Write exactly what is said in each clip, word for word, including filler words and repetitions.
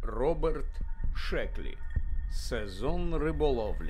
Роберт Шеклі. Сезон риболовлі.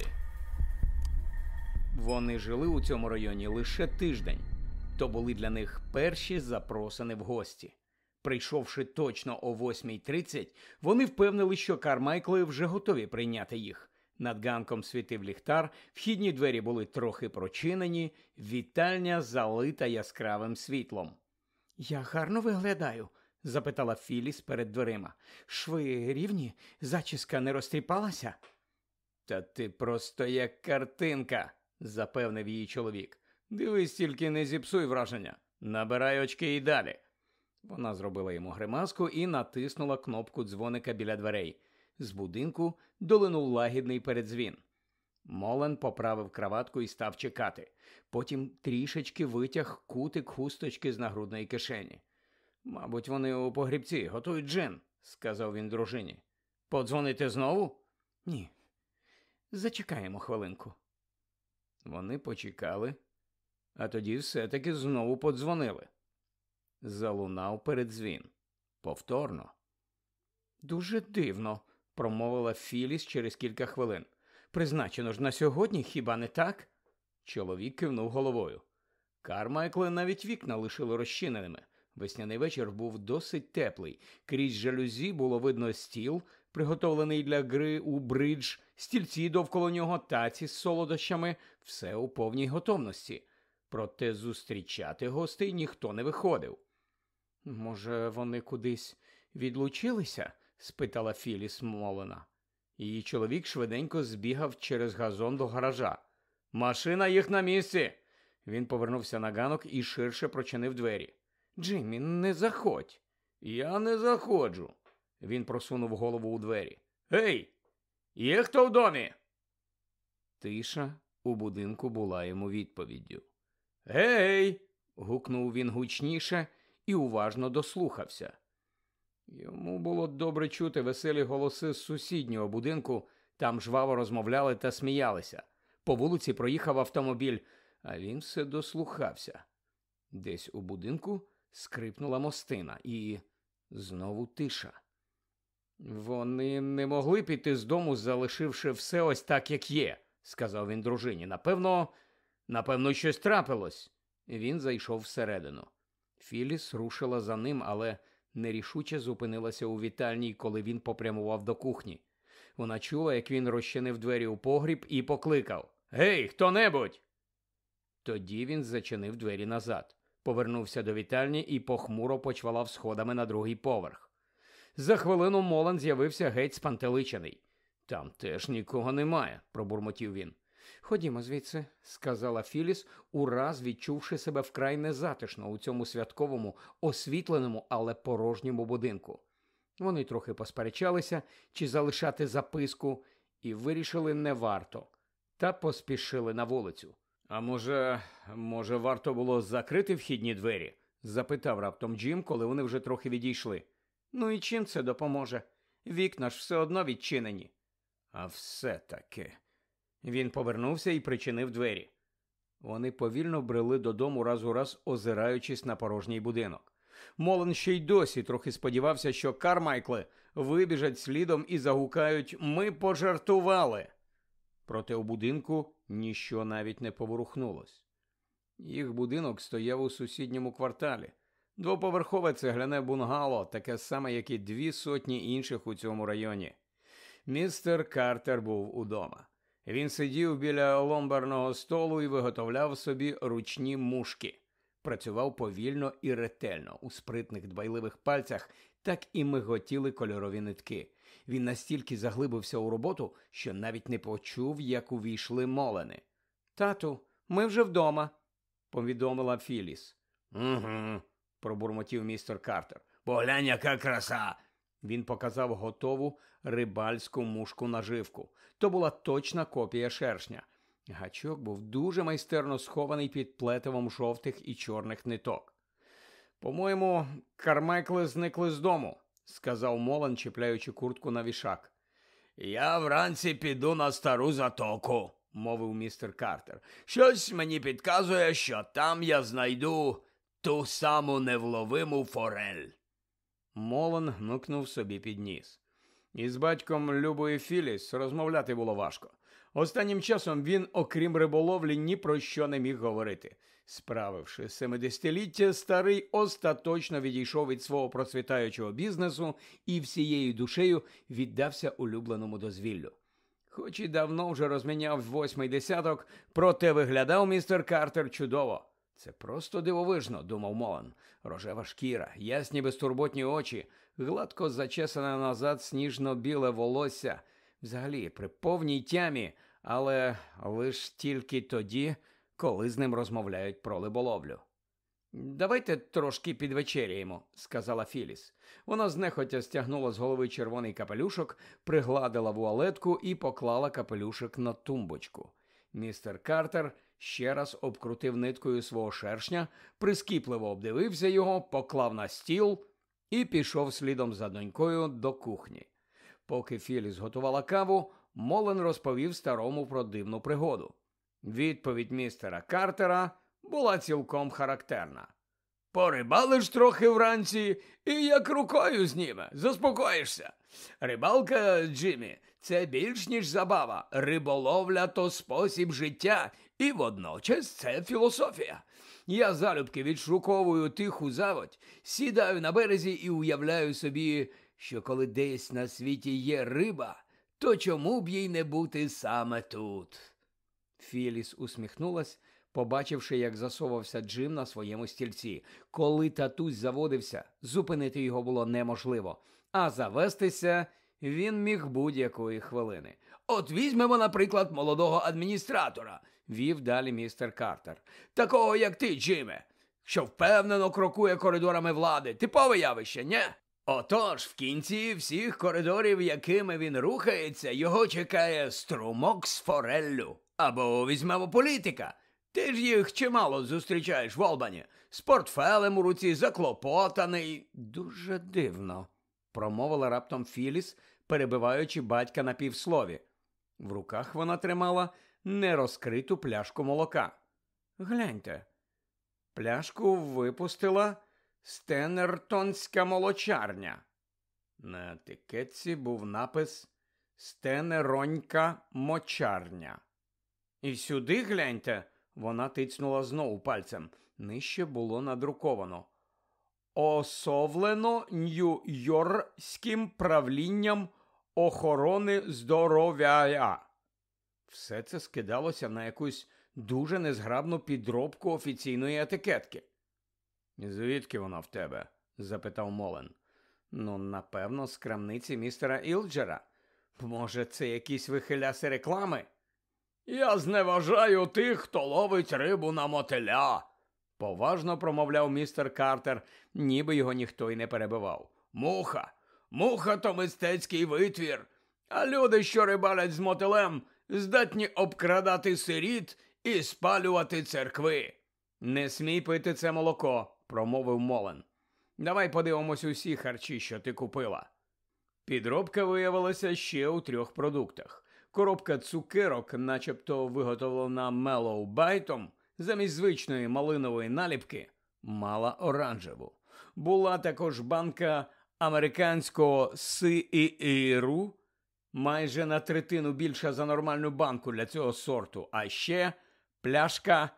Вони жили у цьому районі лише тиждень. То були для них перші запросини в гості. Прийшовши точно о восьмій тридцять, вони впевнили, що Кармайкли вже готові прийняти їх. Над ганком світив ліхтар, вхідні двері були трохи прочинені, вітальня залита яскравим світлом. «Я гарно виглядаю?» – запитала Філіс перед дверима. «Шви рівні? Зачіска не розтріпалася?» «Та ти просто як картинка», – запевнив її чоловік. «Дивись, тільки не зіпсуй враження. Набирай очки і далі». Вона зробила йому гримаску і натиснула кнопку дзвоника біля дверей. З будинку долинув лагідний передзвін. Молен поправив краватку і став чекати. Потім трішечки витяг кутик хусточки з нагрудної кишені. «Мабуть, вони у погрібці готують джин», – сказав він дружині. «Подзвонити знову?» «Ні. Зачекаємо хвилинку». Вони почекали, а тоді все-таки знову подзвонили. Залунав передзвін. Повторно. «Дуже дивно», – промовила Філіс через кілька хвилин. «Призначено ж на сьогодні, хіба не так?» Чоловік кивнув головою. Кармайкли навіть вікна лишили розчиненими. Весняний вечір був досить теплий. Крізь жалюзі було видно стіл, приготовлений для гри у бридж, стільці довкола нього, таці з солодощами, все у повній готовності. Проте зустрічати гостей ніхто не виходив. «Може, вони кудись відлучилися?» – спитала Філіс Молена. Її чоловік швиденько збігав через газон до гаража. «Машина їх на місці!» Він повернувся на ганок і ширше прочинив двері. «Джиммі, не заходь!» «Я не заходжу!» Він просунув голову у двері. «Гей! Є хто в домі?» Тиша у будинку була йому відповіддю. «Гей!» – гукнув він гучніше і уважно дослухався. Йому було добре чути веселі голоси з сусіднього будинку, там жваво розмовляли та сміялися. По вулиці проїхав автомобіль, а він все дослухався. Десь у будинку скрипнула мостина і знову тиша. «Вони не могли піти з дому, залишивши все ось так, як є», – сказав він дружині. «Напевно, напевно, щось трапилось». Він зайшов всередину. Філіс рушила за ним, але нерішуче зупинилася у вітальні, коли він попрямував до кухні. Вона чула, як він розчинив двері у погріб і покликав: «Гей, хто-небудь!» Тоді він зачинив двері назад, повернувся до вітальні і похмуро почвалав сходами на другий поверх. За хвилину Молен з'явився геть спантеличений. «Там теж нікого немає», – пробурмотів він. «Ходімо звідси», – сказала Філіс, ураз відчувши себе вкрай незатишно у цьому святковому, освітленому, але порожньому будинку. Вони трохи посперечалися, чи залишати записку, і вирішили не варто, та поспішили на вулицю. «А може, може варто було закрити вхідні двері?» – запитав раптом Джим, коли вони вже трохи відійшли. «Ну і чим це допоможе? Вікна ж все одно відчинені». «А все-таки...» Він повернувся і причинив двері. Вони повільно брели додому раз у раз, озираючись на порожній будинок. Молен ще й досі трохи сподівався, що Кармайкли вибіжать слідом і загукають «Ми пожартували!». Проте у будинку ніщо навіть не поворухнулось. Їх будинок стояв у сусідньому кварталі. Двоповерхове цегляне бунгало, таке саме, як і дві сотні інших у цьому районі. Містер Картер був удома. Він сидів біля ломбарного столу і виготовляв собі ручні мушки. Працював повільно і ретельно. У спритних дбайливих пальцях так і миготіли кольорові нитки. Він настільки заглибився у роботу, що навіть не почув, як увійшли Молени. «Тату, ми вже вдома», – повідомила Філіс. «Угу», – пробурмотів містер Картер. «Поглянь, яка краса!» Він показав готову рибальську мушку-наживку. То була точна копія шершня. Гачок був дуже майстерно схований під плетивом жовтих і чорних ниток. «По-моєму, Кармайкли зникли з дому», – сказав Молен, чіпляючи куртку на вішак. «Я вранці піду на стару затоку», – мовив містер Картер. «Щось мені підказує, що там я знайду ту саму невловиму форель». Молен гнукнув собі під ніс. Із батьком Любої Філіс розмовляти було важко. Останнім часом він, окрім риболовлі, ні про що не міг говорити. Справивши семидесятиліття, старий остаточно відійшов від свого процвітаючого бізнесу і всією душею віддався улюбленому дозвіллю. Хоч і давно вже розміняв восьмий десяток, проте виглядав містер Картер чудово. Це просто дивовижно, думав Молан. Рожева шкіра, ясні безтурботні очі, гладко зачесане назад сніжно-біле волосся. Взагалі, при повній тямі, але лиш тільки тоді, коли з ним розмовляють про риболовлю. «Давайте трошки підвечеряємо», – сказала Філіс. Вона знехотя стягнула з голови червоний капелюшок, пригладила вуалетку і поклала капелюшок на тумбочку. Містер Картер ще раз обкрутив ниткою свого шершня, прискіпливо обдивився його, поклав на стіл і пішов слідом за донькою до кухні. Поки Філіс готувала каву, Молан розповів старому про дивну пригоду. Відповідь містера Картера була цілком характерна. «Порибалиш трохи вранці і як рукою зніме, заспокоїшся. Рибалка, Джиммі, це більш ніж забава. Риболовля – то спосіб життя і водночас це філософія. Я залюбки відшуковую тиху заводь, сідаю на березі і уявляю собі, що коли десь на світі є риба, то чому б їй не бути саме тут?» Філіс усміхнулась, побачивши, як засовався Джим на своєму стільці. Коли татусь заводився, зупинити його було неможливо, а завестися він міг будь-якої хвилини. «От візьмемо, наприклад, молодого адміністратора», – вів далі містер Картер. «Такого, як ти, Джиме, що впевнено крокує коридорами влади. Типове явище, не? Отож, в кінці всіх коридорів, якими він рухається, його чекає струмок з фореллю. Або візьмемо політика. Ти ж їх чимало зустрічаєш в Олбані. З портфелем у руці, заклопотаний». «Дуже дивно», – промовила раптом Філіс, перебиваючи батька на півслові. В руках вона тримала нерозкриту пляшку молока. «Гляньте». Пляшку випустила Стенертонська молочарня. На етикетці був напис «Стенеронька мочарня». «І сюди гляньте», вона тицнула знову пальцем. Нижче було надруковано. «Осовлено Нью-Йоркським правлінням охорони здоров'я». Все це скидалося на якусь дуже незграбну підробку офіційної етикетки. «Звідки вона в тебе?» – запитав Молан. «Ну, напевно, з крамниці містера Ілджера. Може, це якісь вихиляси реклами?» «Я зневажаю тих, хто ловить рибу на мотиля», – поважно промовляв містер Картер, ніби його ніхто й не перебивав. «Муха! Муха – то мистецький витвір, а люди, що рибалять з мотилем, здатні обкрадати сиріт і спалювати церкви». «Не смій пити це молоко», – промовив Молан. «Давай подивимось усі харчі, що ти купила». Підробка виявилася ще у трьох продуктах. Коробка цукерок, начебто виготовлена Mellow Bite'ом, замість звичної малинової наліпки, мала оранжеву. Була також банка американського сиру, майже на третину більша за нормальну банку для цього сорту, а ще пляшка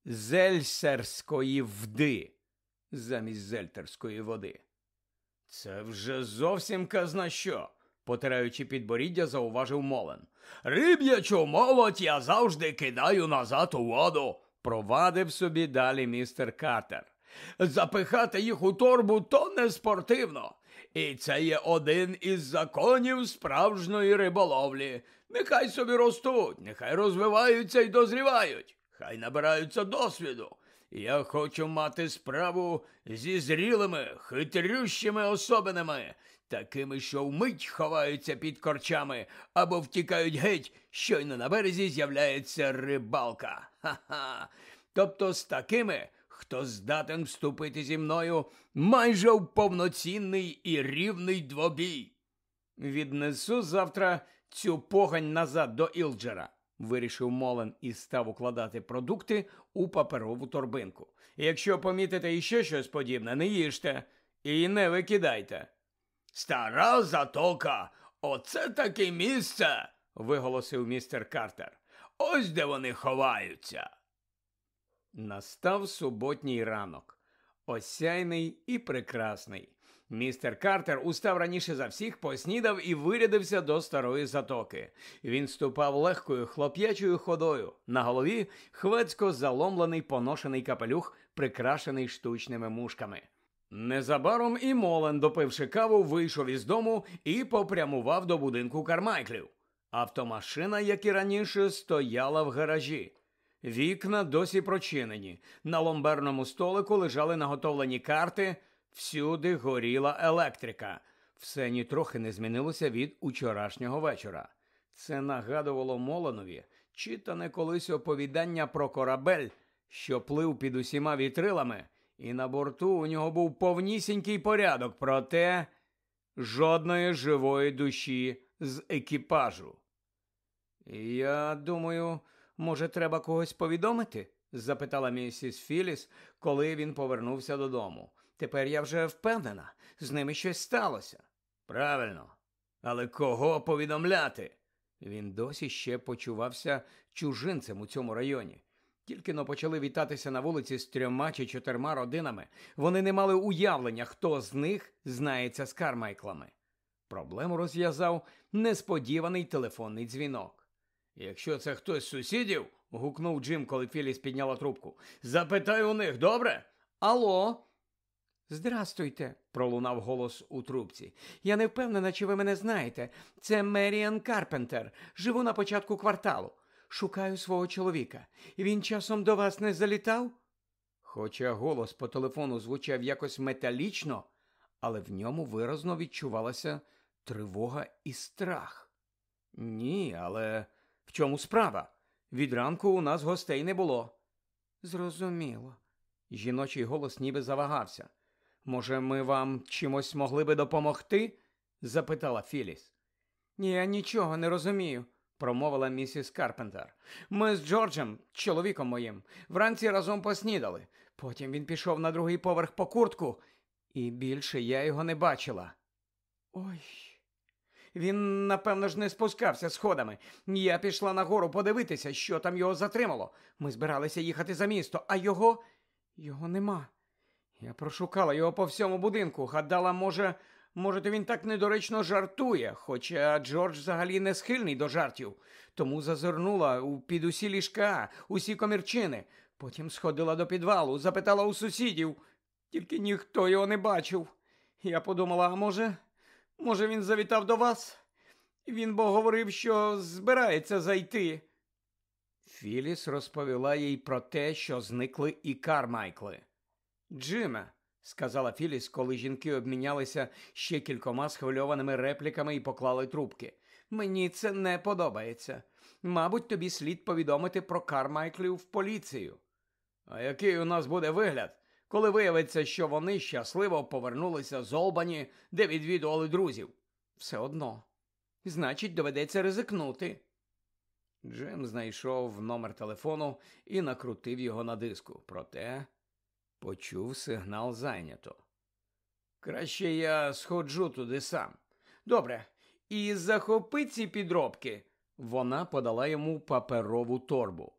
зельсерської вди замість зельтерської води. «Це вже зовсім казна що», – потираючи підборіддя, зауважив Молан. «Риб'ячу молодь я завжди кидаю назад у воду», – провадив собі далі містер Картер. «Запихати їх у торбу – то не спортивно. І це є один із законів справжньої риболовлі. Нехай собі ростуть, нехай розвиваються і дозрівають, хай набираються досвіду. Я хочу мати справу зі зрілими, хитрющими особинами, такими, що вмить ховаються під корчами або втікають геть, щойно на березі з'являється рибалка. Ха-ха! Тобто з такими, хто здатен вступити зі мною майже в повноцінний і рівний двобій. Віднесу завтра цю погань назад до Ілджера», – вирішив Молан і став укладати продукти у паперову торбинку. «Якщо помітите іще щось подібне, не їжте і не викидайте». «Стара затока Оце таке місце, виголосив містер Картер. Ось де вони ховаються. Настав суботній ранок, осяйний і прекрасний. Містер Картер устав раніше за всіх, поснідав і вирядився до старої затоки. Він ступав легкою хлоп'ячою ходою. На голові хвацько заломлений поношений капелюх, прикрашений штучними мушками. Незабаром і Молен, допивши каву, вийшов із дому і попрямував до будинку Кармайклів. Автомашина, як і раніше, стояла в гаражі. Вікна досі прочинені. На ломберному столику лежали наготовлені карти. Всюди горіла електрика. Все нітрохи не змінилося від учорашнього вечора. Це нагадувало Моленові читане колись оповідання про корабель, що плив під усіма вітрилами, і на борту у нього був повнісінький порядок, проте жодної живої душі з екіпажу. «Я думаю, може, треба когось повідомити?» – запитала місіс Філіс, коли він повернувся додому. «Тепер я вже впевнена, з ними щось сталося». «Правильно. Але кого повідомляти?» Він досі ще почувався чужинцем у цьому районі. Тільки-но почали вітатися на вулиці з трьома чи чотирма родинами. Вони не мали уявлення, хто з них знається з Кармайклами. Проблему розв'язав несподіваний телефонний дзвінок. «Якщо це хтось з сусідів», – гукнув Джим, коли Філіс підняла трубку, – «запитай у них, добре? Алло?» «Здрастуйте», – пролунав голос у трубці. «Я не впевнена, чи ви мене знаєте. Це Меріан Карпентер. Живу на початку кварталу. Шукаю свого чоловіка. Він часом до вас не залітав?» Хоча голос по телефону звучав якось металічно, але в ньому виразно відчувалася тривога і страх. «Ні, але в чому справа? Від ранку у нас гостей не було». «Зрозуміло». Жіночий голос ніби завагався. «Може, ми вам чимось могли би допомогти?» – запитала Філіс. «Я нічого не розумію», – промовила місіс Карпентер. «Ми з Джорджем, чоловіком моїм, вранці разом поснідали. Потім він пішов на другий поверх по куртку, і більше я його не бачила». «Ой, він, напевно ж, не спускався сходами. Я пішла нагору подивитися, що там його затримало. Ми збиралися їхати за місто, а його... його нема. Я прошукала його по всьому будинку, гадала, може, може, він так недоречно жартує, хоча Джордж взагалі не схильний до жартів. Тому зазирнула у під усі ліжка, усі комірчини. Потім сходила до підвалу, запитала у сусідів. Тільки ніхто його не бачив. Я подумала, а може, може він завітав до вас? Він бо говорив, що збирається зайти». Філіс розповіла їй про те, що зникли і Кармайкли. «Джиме», – сказала Філіс, коли жінки обмінялися ще кількома схвильованими репліками і поклали трубки. «Мені це не подобається. Мабуть, тобі слід повідомити про Кармайклів в поліцію». «А який у нас буде вигляд, коли виявиться, що вони щасливо повернулися з Олбані, де відвідували друзів?» «Все одно. Значить, доведеться ризикнути». Джим знайшов номер телефону і накрутив його на диску. Проте почув сигнал «зайнято». «Краще я сходжу туди сам». «Добре. І захопи ці підробки». Вона подала йому паперову торбу.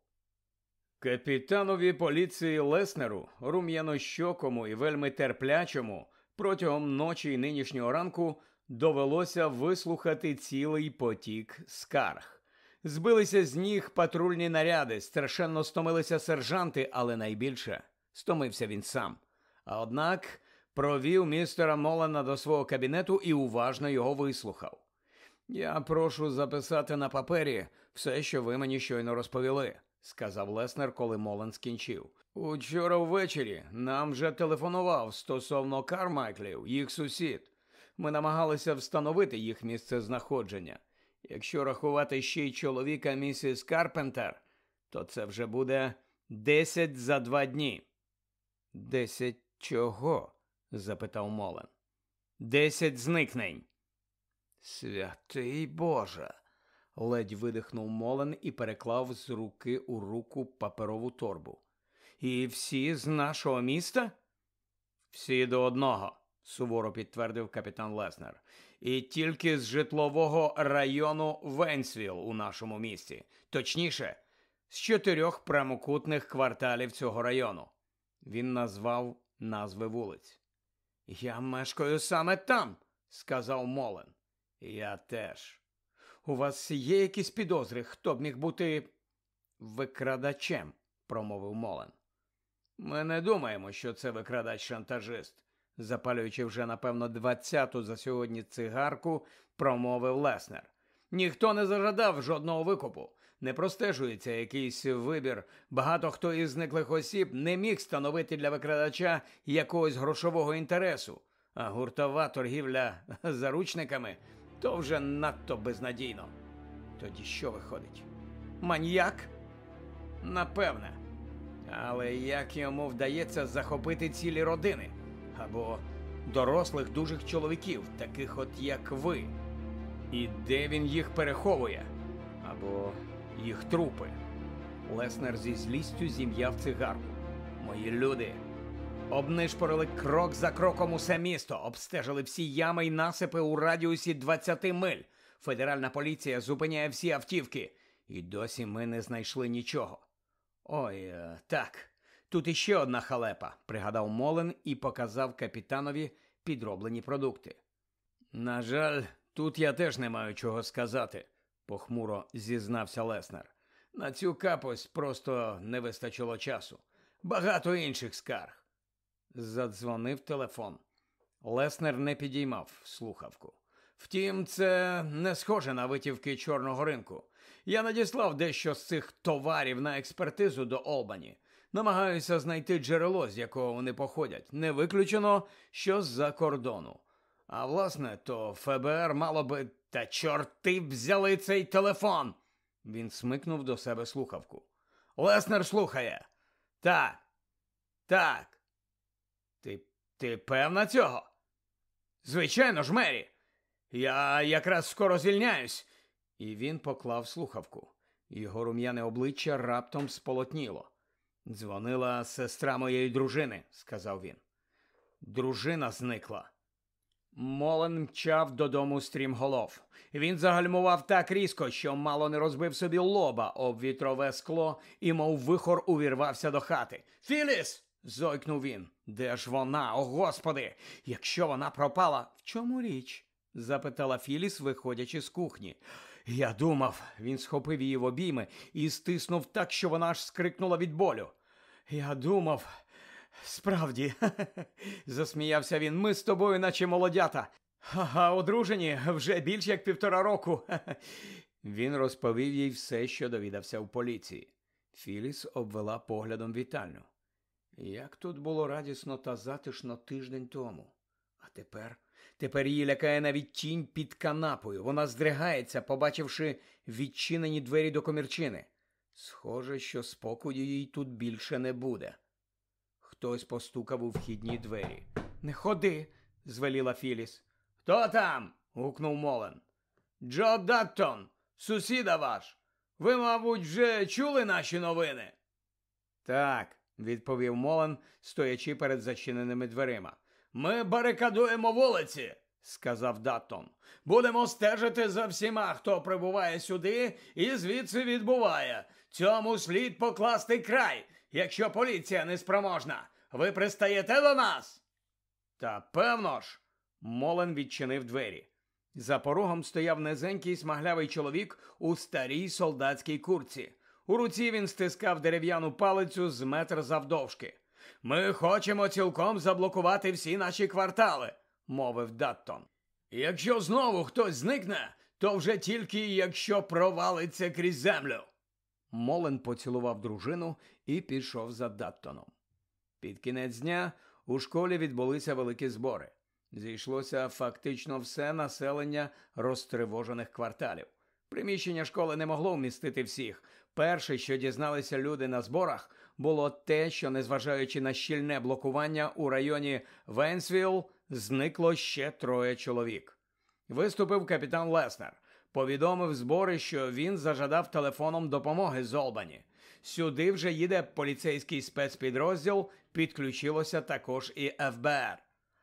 Капітанові поліції Леснеру, рум'янощокому і вельми терплячому, протягом ночі й нинішнього ранку довелося вислухати цілий потік скарг. Збилися з ніг патрульні наряди, страшенно стомилися сержанти, але найбільше стомився він сам. А однак провів містера Молена до свого кабінету і уважно його вислухав. «Я прошу записати на папері все, що ви мені щойно розповіли», – сказав Леснер, коли Молен скінчив. «Учора ввечері нам вже телефонував стосовно Кармайклів, їх сусід. Ми намагалися встановити їх місцезнаходження. Якщо рахувати ще й чоловіка місіс Карпентер, то це вже буде десять за два дні». «Десять чого?» – запитав Молен. «Десять зникнень». «Святий Боже!» – ледь видихнув Молен і переклав з руки у руку паперову торбу. «І всі з нашого міста?» «Всі до одного», – суворо підтвердив капітан Леснер. І тільки з житлового району Венсвілл у нашому місті. Точніше, з чотирьох прямокутних кварталів цього району. Він назвав назви вулиць. «Я мешкаю саме там», – сказав Молен. «Я теж. У вас є якісь підозри, хто б міг бути викрадачем?» – промовив Молен. «Ми не думаємо, що це викрадач-шантажист», – запалюючи вже, напевно, двадцяту за сьогодні цигарку, промовив Леснер. «Ніхто не зажадав жодного викупу. Не простежується якийсь вибір. Багато хто із зниклих осіб не міг становити для викрадача якогось грошового інтересу. А гуртова торгівля заручниками – то вже надто безнадійно. Тоді що виходить? Маньяк? Напевне. Але як йому вдається захопити цілі родини? Або дорослих дужих чоловіків, таких от як ви? І де він їх переховує? Або їх трупи?» Леснер зі злістю зім'яв цигарку. «Мої люди обнишпорили крок за кроком усе місто, обстежили всі ями й насипи у радіусі двадцяти миль. Федеральна поліція зупиняє всі автівки. І досі ми не знайшли нічого». «Ой, так, тут іще одна халепа», – пригадав Молен і показав капітанові підроблені продукти. «На жаль, тут я теж не маю чого сказати», – похмуро зізнався Леснер. «На цю капость просто не вистачило часу. Багато інших скарг». Задзвонив телефон. Леснер не підіймав слухавку. «Втім, це не схоже на витівки чорного ринку. Я надіслав дещо з цих товарів на експертизу до Олбані. Намагаюся знайти джерело, з якого вони походять. Не виключено, що з-за кордону. А власне, то ФБР мало би... Та чорти взяли цей телефон!» Він смикнув до себе слухавку. «Леснер слухає!» «Так, так. Ти, ти певна цього?» «Звичайно ж, Мері. Я якраз скоро звільняюсь». І він поклав слухавку. Його рум'яне обличчя раптом сполотніло. «Дзвонила сестра моєї дружини», – сказав він. «Дружина зникла». Молен мчав додому стрімголов. Він загальмував так різко, що мало не розбив собі лоба об вітрове скло і мов вихор увірвався до хати. «Філіс!» – зойкнув він. «Де ж вона? О, Господи! Якщо вона пропала...» «В чому річ?» – запитала Філіс, виходячи з кухні. «Я думав...» – він схопив її в обійми і стиснув так, що вона аж скрикнула від болю. «Я думав...» «Справді», – засміявся він, – «ми з тобою наче молодята. А одружені вже більш як півтора року». Він розповів їй все, що довідався в поліції. Філіс обвела поглядом вітальню. Як тут було радісно та затишно тиждень тому. А тепер? Тепер її лякає навіть тінь під канапою. Вона здригається, побачивши відчинені двері до комірчини. Схоже, що спокою їй тут більше не буде. Хтось постукав у вхідні двері. «Не ходи!» – звеліла Філіс. «Хто там?» – гукнув Молен. «Джо Даттон, сусіда ваш. Ви, мабуть, вже чули наші новини?» «Так», – відповів Молен, стоячи перед зачиненими дверима. «Ми барикадуємо вулиці», – сказав Даттон. «Будемо стежити за всіма, хто прибуває сюди і звідси відбуває. Цьому слід покласти край, якщо поліція неспроможна. Ви пристаєте до нас?» «Та певно ж!» Молен відчинив двері. За порогом стояв низенький смаглявий чоловік у старій солдатській куртці. У руці він стискав дерев'яну палицю з метр завдовжки. «Ми хочемо цілком заблокувати всі наші квартали», – мовив Даттон. «Якщо знову хтось зникне, то вже тільки якщо провалиться крізь землю». Молен поцілував дружину і пішов за Даттоном. Під кінець дня у школі відбулися великі збори. Зійшлося фактично все населення розтривожених кварталів. Приміщення школи не могло вмістити всіх. Перше, що дізналися люди на зборах, було те, що, незважаючи на щільне блокування у районі Венсвілл, зникло ще троє чоловік. Виступив капітан Леснер. Повідомив збори, що він зажадав телефоном допомоги з Олбані. Сюди вже їде поліцейський спецпідрозділ, підключилося також і еф бе ер.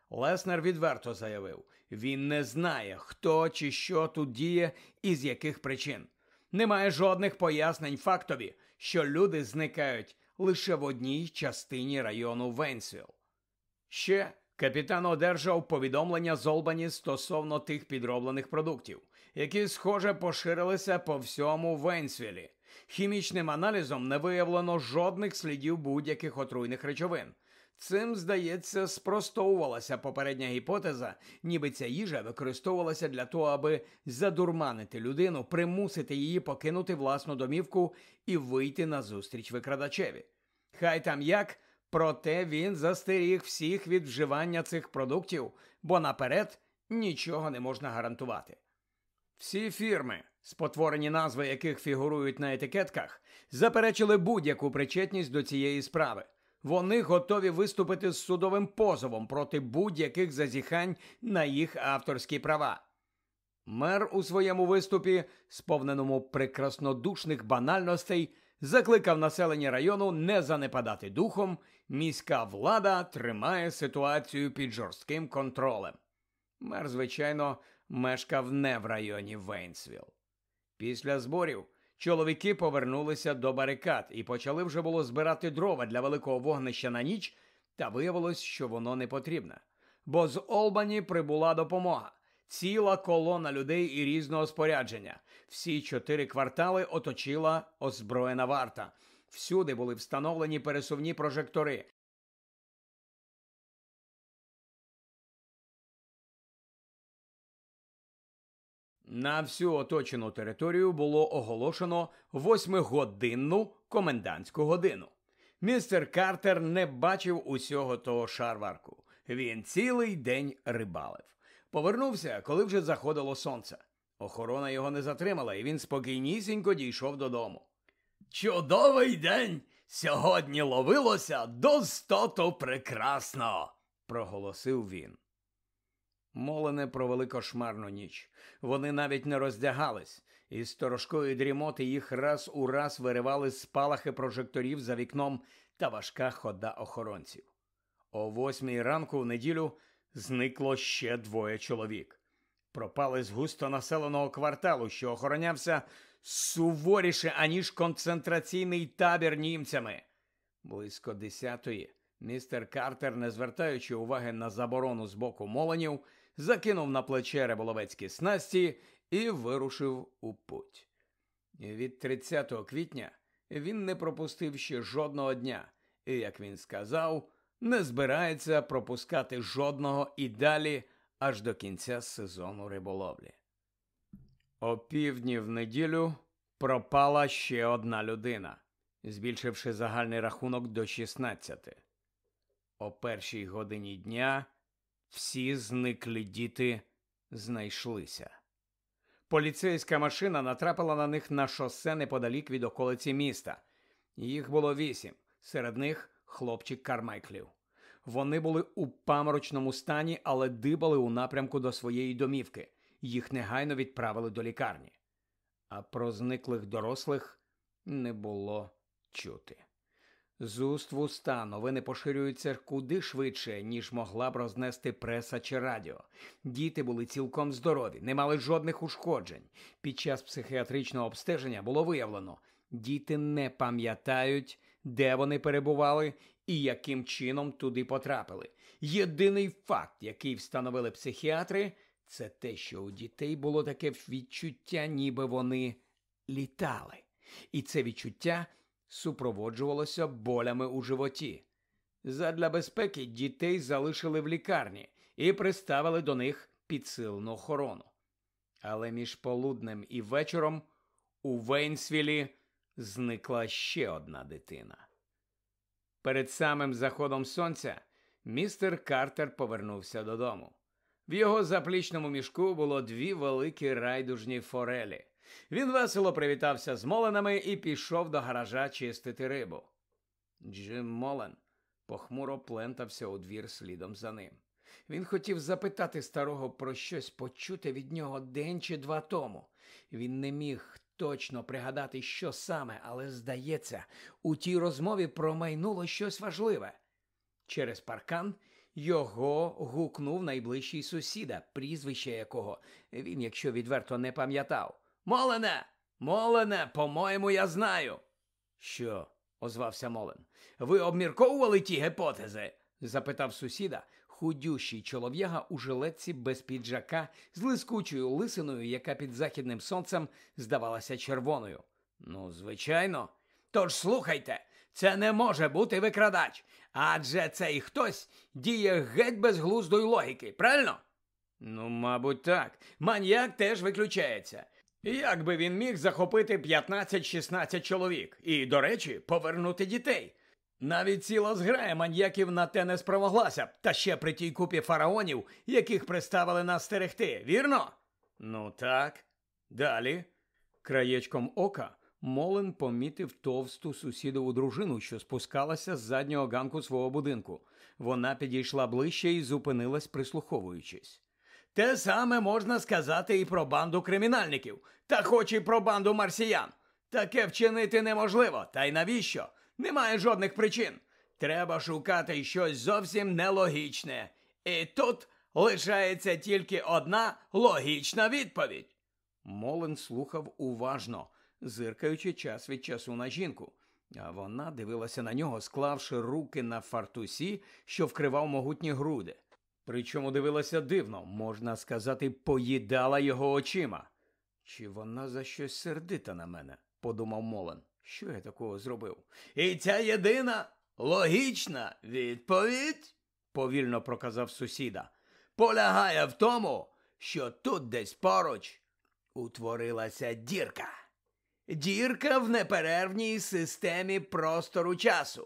Леснер відверто заявив, він не знає, хто чи що тут діє і з яких причин. Немає жодних пояснень фактові, що люди зникають лише в одній частині району Вейнсвілл. Ще капітан одержав повідомлення з Олбані стосовно тих підроблених продуктів, які, схоже, поширилися по всьому Вейнсвіллі. Хімічним аналізом не виявлено жодних слідів будь-яких отруйних речовин. Цим, здається, спростовувалася попередня гіпотеза, ніби ця їжа використовувалася для того, аби задурманити людину, примусити її покинути власну домівку і вийти назустріч викрадачеві. Хай там як, проте він застеріг всіх від вживання цих продуктів, бо наперед нічого не можна гарантувати. Всі фірми, спотворені назви яких фігурують на етикетках, заперечили будь-яку причетність до цієї справи. Вони готові виступити з судовим позовом проти будь-яких зазіхань на їх авторські права. Мер у своєму виступі, сповненому прекраснодушних банальностей, закликав населення району не занепадати духом, міська влада тримає ситуацію під жорстким контролем. Мер, звичайно, мешкав не в районі Вейнсвілл. Після зборів чоловіки повернулися до барикад і почали вже було збирати дрова для великого вогнища на ніч, та виявилось, що воно не потрібне. Бо з Олбані прибула допомога. Ціла колона людей і різного спорядження. Всі чотири квартали оточила озброєна варта. Всюди були встановлені пересувні прожектори. На всю оточену територію було оголошено восьмигодинну комендантську годину. Містер Картер не бачив усього того шарварку. Він цілий день рибалив. Повернувся, коли вже заходило сонце. Охорона його не затримала, і він спокійнісінько дійшов додому. «Чудовий день! Сьогодні ловилося достото прекрасно!» – проголосив він. Молини провели кошмарну ніч. Вони навіть не роздягались. Із сторожкої дрімоти їх раз у раз виривали спалахи прожекторів за вікном та важка хода охоронців. О восьмій ранку в неділю зникло ще двоє чоловік. Пропали з густонаселеного кварталу, що охоронявся суворіше, аніж концентраційний табір німцями. Близько десятої містер Картер, не звертаючи уваги на заборону з боку молинів, закинув на плече риболовецькі снасті і вирушив у путь. Від тридцятого квітня він не пропустив ще жодного дня і, як він сказав, не збирається пропускати жодного і далі аж до кінця сезону риболовлі. О півдні в неділю пропала ще одна людина, збільшивши загальний рахунок до шістнадцяти. О першій годині дня всі зниклі діти знайшлися. Поліцейська машина натрапила на них на шосе неподалік від околиці міста. Їх було вісім, серед них хлопчик Кармайклів. Вони були у паморочному стані, але дибали у напрямку до своєї домівки. Їх негайно відправили до лікарні. А про зниклих дорослих не було чути. З уст в уста новини поширюються куди швидше, ніж могла б рознести преса чи радіо. Діти були цілком здорові, не мали жодних ушкоджень. Під час психіатричного обстеження було виявлено, діти не пам'ятають, де вони перебували і яким чином туди потрапили. Єдиний факт, який встановили психіатри, це те, що у дітей було таке відчуття, ніби вони літали. І це відчуття супроводжувалося болями у животі. Задля безпеки дітей залишили в лікарні і приставили до них підсилену охорону. Але між полуднем і вечором у Вейнсвіллі зникла ще одна дитина. Перед самим заходом сонця містер Картер повернувся додому. В його заплічному мішку було дві великі райдужні форелі. Він весело привітався з Моленами і пішов до гаража чистити рибу. Джим Молен похмуро плентався у двір слідом за ним. Він хотів запитати старого про щось почуте від нього день чи два тому. Він не міг точно пригадати, що саме, але, здається, у тій розмові промайнуло щось важливе. Через паркан Його гукнув найближчий сусіда, прізвище якого він, якщо відверто, не пам'ятав. «Молене! Молене, по-моєму, я знаю!» «Що?» – озвався Молен. «Ви обмірковували ті гіпотези?» – запитав сусіда, худющий чолов'яга у жилетці без піджака з лискучою лисиною, яка під західним сонцем здавалася червоною. «Ну, звичайно. Тож слухайте, це не може бути викрадач, адже цей хтось діє геть без глуздої логіки, правильно?» «Ну, мабуть, так. Маньяк теж виключається. Як би він міг захопити п'ятнадцять-шістнадцять чоловік і, до речі, повернути дітей? Навіть ціла зграя маньяків на те не спромоглася б, та ще при тій купі фараонів, яких приставили нас стерегти, вірно?» «Ну так. Далі?» Краєчком ока Молен помітив товсту сусідову дружину, що спускалася з заднього ганку свого будинку. Вона підійшла ближче і зупинилась, прислуховуючись. «Те саме можна сказати і про банду кримінальників, та хоч і про банду марсіян. Таке вчинити неможливо, та й навіщо? Немає жодних причин. Треба шукати щось зовсім нелогічне. І тут лишається тільки одна логічна відповідь». Молен слухав уважно, зиркаючи час від часу на жінку. А вона дивилася на нього, склавши руки на фартусі, що вкривав могутні груди. Причому дивилася дивно, можна сказати, поїдала його очима. «Чи вона за щось сердита на мене?» – подумав Молен. «Що я такого зробив?» «І ця єдина логічна відповідь, – повільно проказав сусіда, – полягає в тому, що тут десь поруч утворилася дірка. Дірка в неперервній системі простору-часу».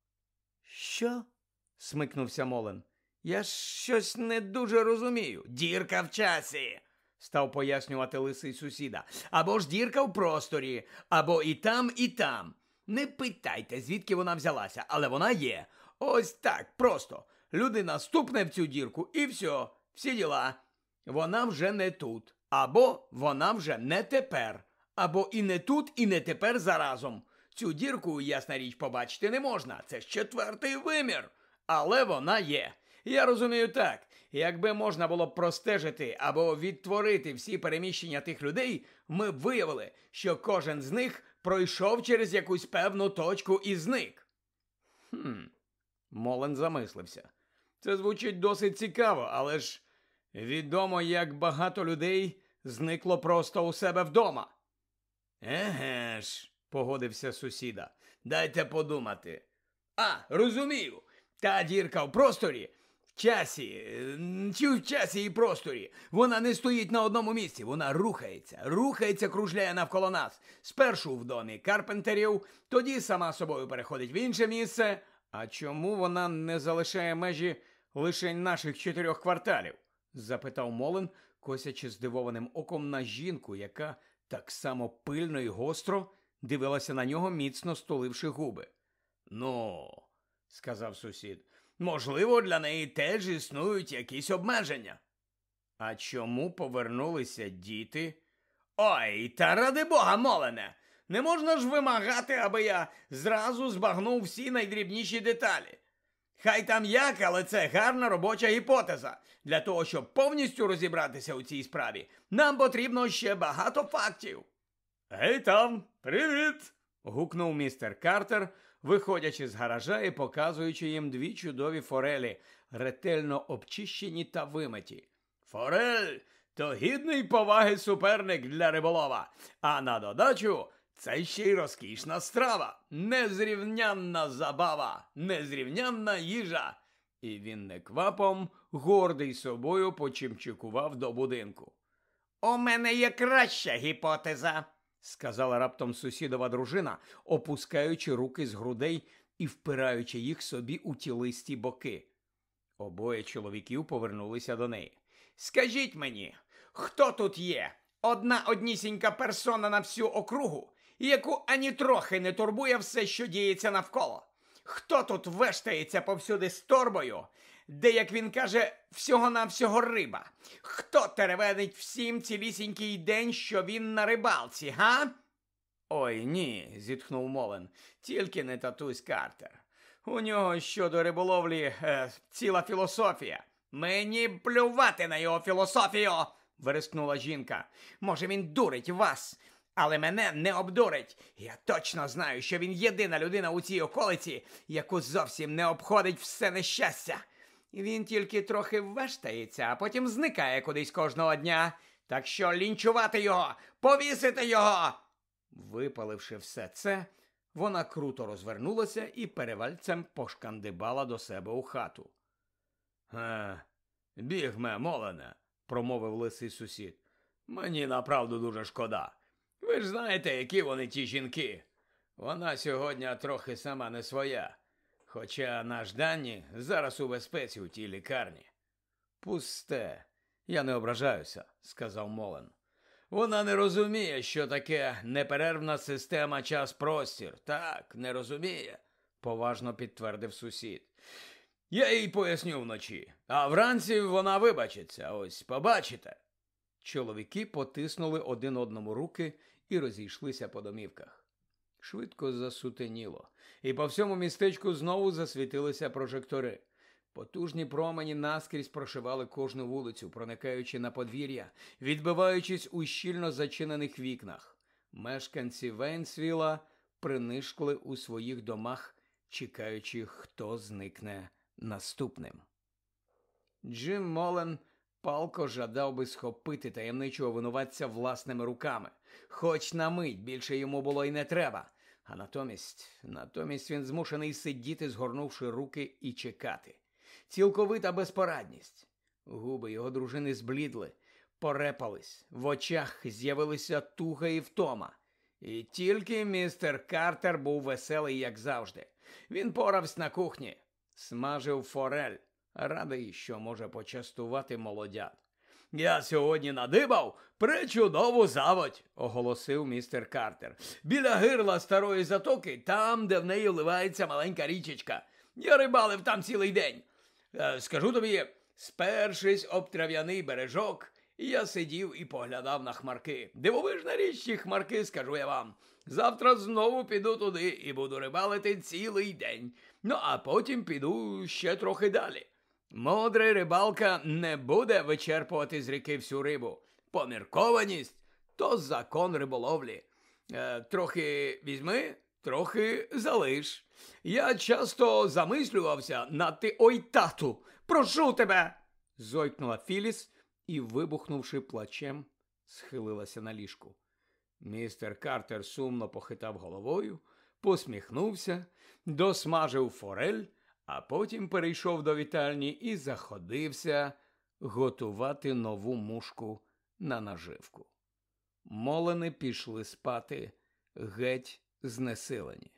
«Що?» – смикнувся Молен. «Я щось не дуже розумію». «Дірка в часі», – став пояснювати лисий сусіда. «Або ж дірка в просторі, або і там, і там. Не питайте, звідки вона взялася, але вона є. Ось так, просто. Людина ступне в цю дірку і все, всі діла. Вона вже не тут, або вона вже не тепер, або і не тут, і не тепер заразом. Цю дірку, ясна річ, побачити не можна, це ж четвертий вимір, але вона є. Я розумію так, якби можна було б простежити або відтворити всі переміщення тих людей, ми б виявили, що кожен з них пройшов через якусь певну точку і зник». «Хм...» Молен замислився. «Це звучить досить цікаво, але ж відомо, як багато людей зникло просто у себе вдома». «Еге ж», – погодився сусіда, – «дайте подумати». «А, розумію, та дірка в просторі, в часі, чи в часі і просторі, вона не стоїть на одному місці, вона рухається, рухається, кружляє навколо нас. Спершу в домі Карпентерів, тоді сама собою переходить в інше місце». «А чому вона не залишає межі лише наших чотирьох кварталів?» – запитав Молен, косячи здивованим оком на жінку, яка так само пильно і гостро дивилася на нього, міцно стуливши губи. «Ну, – сказав сусід, – можливо, для неї теж існують якісь обмеження». «А чому повернулися діти?» «Ой, та ради Бога, Молене! Не можна ж вимагати, аби я зразу збагнув всі найдрібніші деталі. Хай там як, але це гарна робоча гіпотеза. Для того, щоб повністю розібратися у цій справі, нам потрібно ще багато фактів». «Гей там, привіт!» – гукнув містер Картер, виходячи з гаража і показуючи їм дві чудові форелі, ретельно обчищені та вимиті. «Форель – то гідний поваги суперник для риболова, а на додачу – це ще й розкішна страва, незрівнянна забава, незрівнянна їжа». І він неквапом, гордий собою, почимчикував до будинку. «У мене є краща гіпотеза», – сказала раптом сусідова дружина, опускаючи руки з грудей і впираючи їх собі у тілисті боки. Обоє чоловіків повернулися до неї. «Скажіть мені, хто тут є? Одна однісінька персона на всю округу, яку ані трохи не турбує все, що діється навколо? Хто тут вештається повсюди з торбою, де, як він каже, всього-навсього риба? Хто теревенить всім цілісінький день, що він на рибалці, га?» «Ой, ні», – зітхнув Молен, – «тільки не татусь Картер. У нього щодо риболовлі е, ціла філософія. Мені плювати на його філософію, верескнула жінка. Може, він дурить вас, але мене не обдурить. Я точно знаю, що він єдина людина у цій околиці, яку зовсім не обходить все нещастя. Він тільки трохи вештається, а потім зникає кудись кожного дня. Так що лінчувати його, повісити його. Випаливши все це, вона круто розвернулася і перевальцем пошкандибала до себе у хату. «Е, бігме, Молене», – промовив лисий сусід. «Мені направду дуже шкода. Ви ж знаєте, які вони ті жінки. Вона сьогодні трохи сама не своя. Хоча наш Данні зараз у безпеці у тій лікарні». «Пусте. Я не ображаюся», – сказав Молен. «Вона не розуміє, що таке неперервна система час-простір. Так, не розуміє», – поважно підтвердив сусід. «Я їй поясню вночі, а вранці вона вибачиться, ось побачите». Чоловіки потиснули один одному руки і розійшлися по домівках. Швидко засутеніло, і по всьому містечку знову засвітилися прожектори. Потужні промені наскрізь прошивали кожну вулицю, проникаючи на подвір'я, відбиваючись у щільно зачинених вікнах. Мешканці Вейнсвіла принишкли у своїх домах, чекаючи, хто зникне наступним. Джим Молен палко жадав би схопити таємничого винуватця власними руками. Хоч на мить більше йому було й не треба. А натомість, натомість він змушений сидіти, згорнувши руки, і чекати. Цілковита безпорадність. Губи його дружини зблідли, порепались, в очах з'явилися туга і втома. І тільки містер Картер був веселий, як завжди. Він порався на кухні, смажив форель, радий, що може почастувати молодят. «Я сьогодні надибав пречудову заводь», – оголосив містер Картер. «Біля гирла старої затоки, там, де в неї вливається маленька річечка. Я рибалив там цілий день. Е, скажу тобі, спершись об трав'яний бережок, я сидів і поглядав на хмарки. Дивовижна річ ті хмарки, скажу я вам. Завтра знову піду туди і буду рибалити цілий день. Ну, а потім піду ще трохи далі. Мудрий рибалка не буде вичерпувати з ріки всю рибу. Поміркованість – то закон риболовлі. Е, трохи візьми, трохи залиш. Я часто замислювався над ти... Ой, тату, прошу тебе!» – зойкнула Філіс і, вибухнувши плачем, схилилася на ліжку. Містер Картер сумно похитав головою, посміхнувся, досмажив форель, а потім перейшов до вітальні і заходився готувати нову мушку на наживку. Молени пішли спати геть знесилені.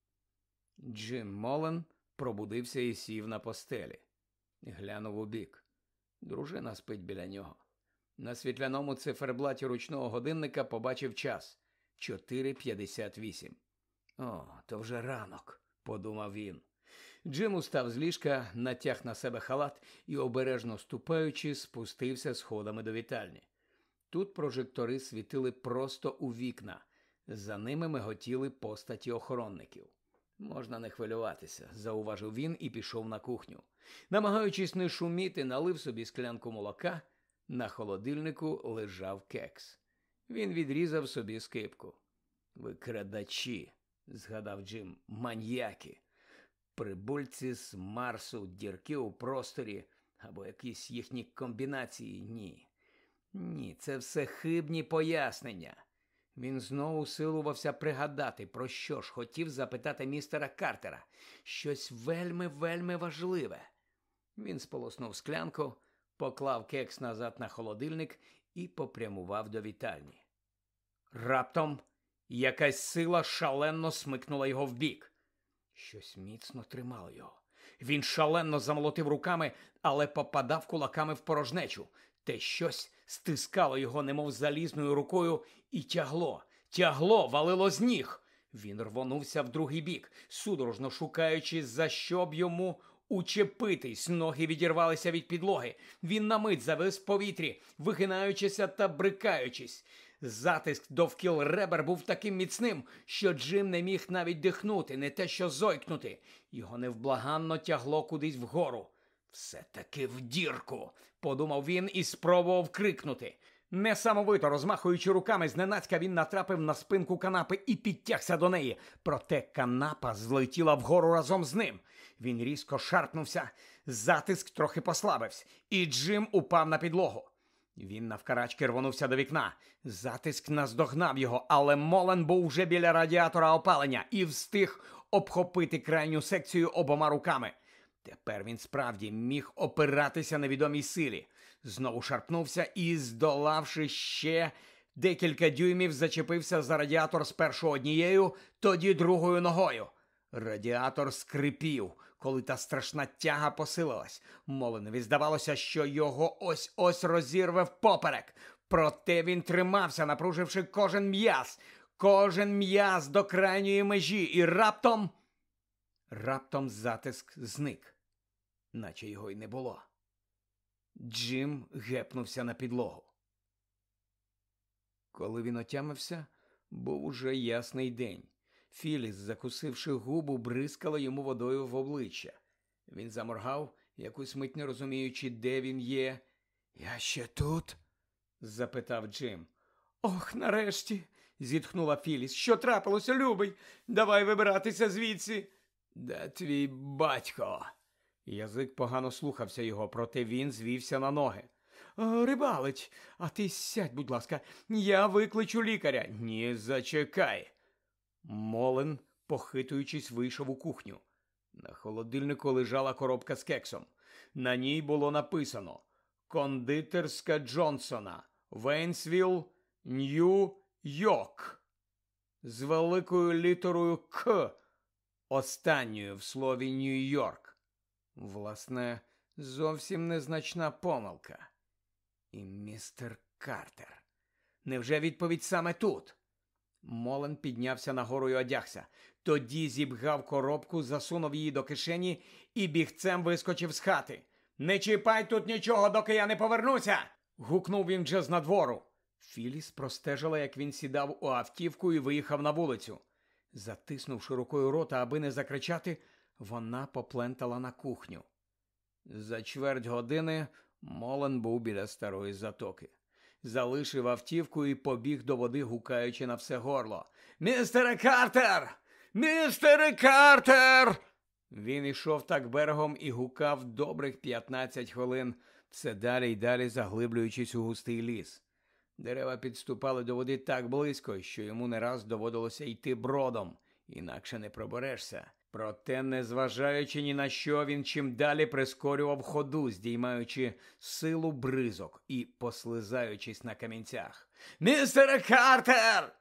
Джим Молен пробудився і сів на постелі. Глянув убік. Дружина спить біля нього. На світляному циферблаті ручного годинника побачив час – чотири п'ятдесят вісім. «О, то вже ранок», – подумав він. Джим устав з ліжка, натяг на себе халат і, обережно ступаючи, спустився сходами до вітальні. Тут прожектори світили просто у вікна. За ними миготіли постаті охоронників. «Можна не хвилюватися», – зауважив він і пішов на кухню. Намагаючись не шуміти, налив собі склянку молока. На холодильнику лежав кекс. Він відрізав собі скипку. «Викрадачі», – згадав Джим, – «маньяки. Прибульці з Марсу, дірки у просторі або якісь їхні комбінації. Ні. Ні, це все хибні пояснення». Він знову силувався пригадати, про що ж хотів запитати містера Картера. Щось вельми-вельми важливе. Він сполоснув склянку, поклав кекс назад на холодильник і попрямував до вітальні. Раптом якась сила шалено смикнула його вбік. Щось міцно тримало його. Він шалено замолотив руками, але попадав кулаками в порожнечу. Те щось стискало його, немов залізною рукою, і тягло, тягло, валило з ніг. Він рвонувся в другий бік, судорожно шукаючи, за що б йому учепитись. Ноги відірвалися від підлоги. Він на мить завис в повітрі, вигинаючися та брикаючись. Затиск довкіл ребер був таким міцним, що Джим не міг навіть дихнути, не те що зойкнути. Його невблаганно тягло кудись вгору. «Все-таки в дірку», – подумав він і спробував крикнути. Несамовито розмахуючи руками, зненацька він натрапив на спинку канапи і підтягся до неї. Проте канапа злетіла вгору разом з ним. Він різко шарпнувся, затиск трохи послабився, і Джим упав на підлогу. Він навкарачки рвонувся до вікна. Затиск наздогнав його, але Молен був вже біля радіатора опалення і встиг обхопити крайню секцію обома руками. Тепер він справді міг опиратися невідомій силі. Знову шарпнувся і, здолавши ще декілька дюймів, зачепився за радіатор спершу однією, тоді другою ногою. Радіатор скрипів, коли та страшна тяга посилилась. Моленові здавалося, що його ось-ось розірве впоперек. Проте він тримався, напруживши кожен м'яз, кожен м'яз до крайньої межі, і раптом... Раптом затиск зник, наче його й не було. Джим гепнувся на підлогу. Коли він отямився, був уже ясний день. Філіс, закусивши губу, бризкала йому водою в обличчя. Він заморгав, якусь мить не розуміючи, де він є. «Я ще тут?» – запитав Джим. «Ох, нарешті!» – зітхнула Філіс. «Що трапилося, любий? Давай вибиратися звідси!» «Де твій батько?» Язик погано слухався його, проте він звівся на ноги. «Рибалить, а ти сядь, будь ласка, я викличу лікаря». «Ні, зачекай». Молен, похитуючись, вийшов у кухню. На холодильнику лежала коробка з кексом. На ній було написано «Кондитерська Джонсона, Вейнсвілл, Нью-Йорк». З великою літерою «К», останньою в слові Нью-Йорк. Власне, зовсім незначна помилка. І містер Картер. Невже відповідь саме тут? Молен піднявся нагору і одягся. Тоді зібгав коробку, засунув її до кишені і бігцем вискочив з хати. «Не чіпай тут нічого, доки я не повернуся!» – гукнув він вже з надвору. Філіс простежила, як він сідав у автівку і виїхав на вулицю. Затиснувши рукою рота, аби не закричати, вона поплентала на кухню. За чверть години Молен був біля старої затоки. Залишив автівку і побіг до води, гукаючи на все горло. «Містере Картер! Містере Картер!» Він ішов так берегом і гукав добрих п'ятнадцять хвилин, все далі й далі заглиблюючись у густий ліс. Дерева підступали до води так близько, що йому не раз доводилося йти бродом, інакше не проберешся. Проте, незважаючи ні на що, він чим далі прискорював ходу, здіймаючи силу бризок і послизаючись на камінцях. «Містере Картер!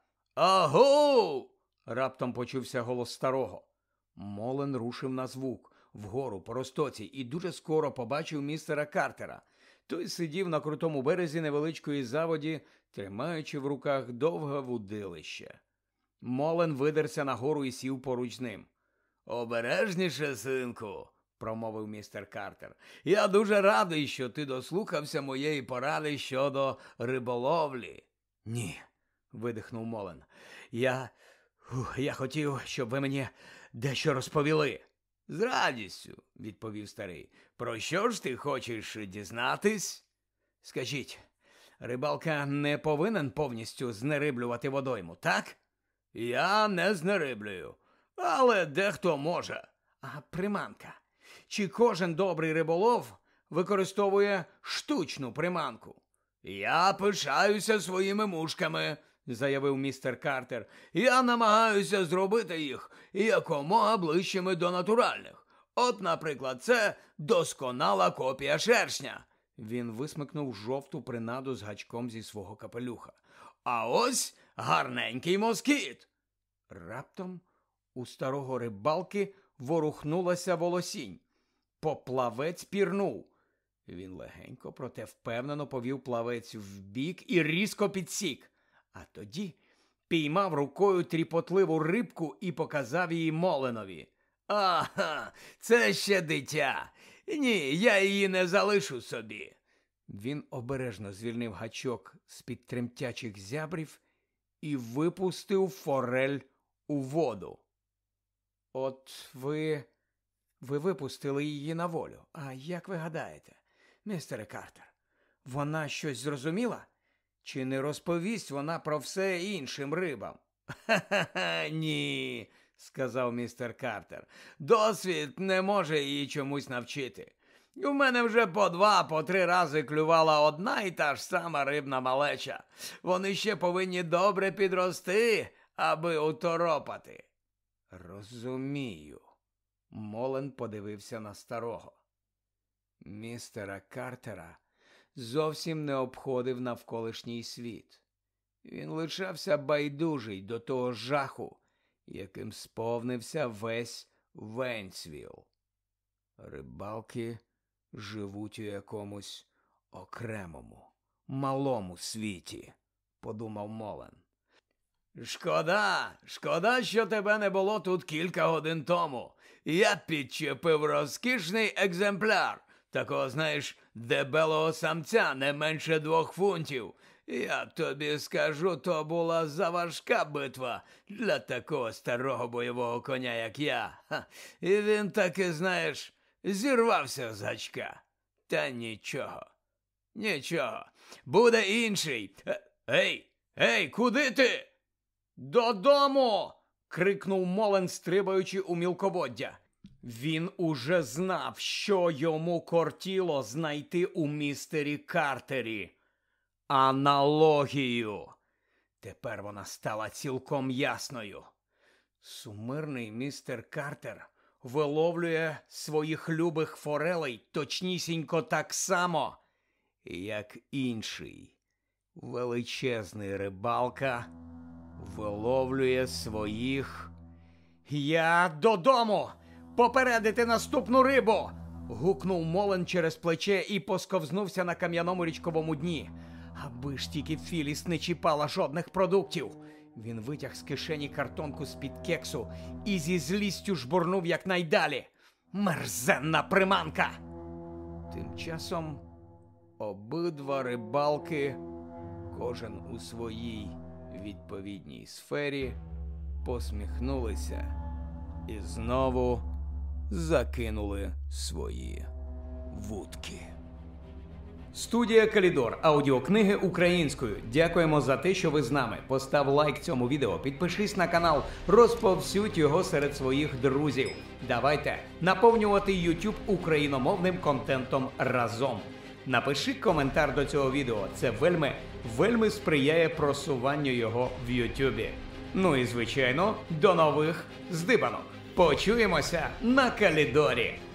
Агу!» – раптом почувся голос старого. Молен рушив на звук, вгору по розтоці, і дуже скоро побачив містера Картера. Той сидів на крутому березі невеличкої заводі, тримаючи в руках довге вудилище. Молен видерся нагору і сів поруч з ним. «Обережніше, синку», – промовив містер Картер. «Я дуже радий, що ти дослухався моєї поради щодо риболовлі». «Ні», – видихнув Молен. «Я... я хотів, щоб ви мені дещо розповіли». «З радістю», – відповів старий. «Про що ж ти хочеш дізнатись?» «Скажіть, рибалка не повинен повністю знериблювати водойму, так?» «Я не знериблюю. Але дехто може». «А приманка? Чи кожен добрий риболов використовує штучну приманку?» «Я пишаюся своїми мушками», – заявив містер Картер. «Я намагаюся зробити їх якомога ближчими до натуральних. От, наприклад, це досконала копія шершня». Він висмикнув жовту принаду з гачком зі свого капелюха. «А ось гарненький москіт». Раптом у старого рибалки ворухнулася волосінь. Поплавець пірнув. Він легенько, проте впевнено повів плавець вбік і різко підсік. А тоді піймав рукою тріпотливу рибку і показав її Моленові. «Ага, це ще дитя. Ні, я її не залишу собі». Він обережно звільнив гачок з-під тремтячих зябрів і випустив форель у воду. От ви... ви випустили її на волю. А як ви гадаєте, містере Картер, вона щось зрозуміла? Чи не розповість вона про все іншим рибам? «Ха-ха-ха, ні», – сказав містер Картер. «Досвід не може її чомусь навчити. У мене вже по два, по три рази клювала одна і та ж сама рибна малеча. Вони ще повинні добре підрости, аби уторопати». «Розумію». Молен подивився на старого. Містера Картера зовсім не обходив навколишній світ. Він лишався байдужий до того жаху, яким сповнився весь Вейнсвілл. Рибалки живуть у якомусь окремому, малому світі, подумав Молен. «Шкода, шкода, що тебе не було тут кілька годин тому. Я підчепив розкішний екземпляр, такого, знаєш, дебелого самця не менше двох фунтів. Я тобі скажу, то була заважка битва для такого старого бойового коня, як я. Ха. І він таки, знаєш, зірвався з гачка. Та нічого, нічого, буде інший. Ей, ей, куди ти?» «Додому!» – крикнув Молен, стрибаючи у мілководдя. Він уже знав, що йому кортіло знайти у містері Картері. Аналогію. Тепер вона стала цілком ясною. Сумирний містер Картер виловлює своїх любих форелей точнісінько так само, як інший величезний рибалка виловлює своїх... «Я додому! Попередити наступну рибу!» – гукнув Молен через плече і посковзнувся на кам'яному річковому дні. Аби ж тільки Філіс не чіпала жодних продуктів. Він витяг з кишені картонку з-під кексу і зі злістю жбурнув якнайдалі. Мерзенна приманка! Тим часом обидва рибалки, кожен у своїй відповідній сфері, посміхнулися і знову закинули свої вудки. Студія Калідор. Аудіокниги українською. Дякуємо за те, що ви з нами. Постав лайк цьому відео, підпишись на канал, розповсюдь його серед своїх друзів. Давайте наповнювати YouTube україномовним контентом разом. Напиши коментар до цього відео. Це вельми, вельми сприяє просуванню його в YouTube. Ну і, звичайно, до нових здибанок. Почуємося на Калідорі.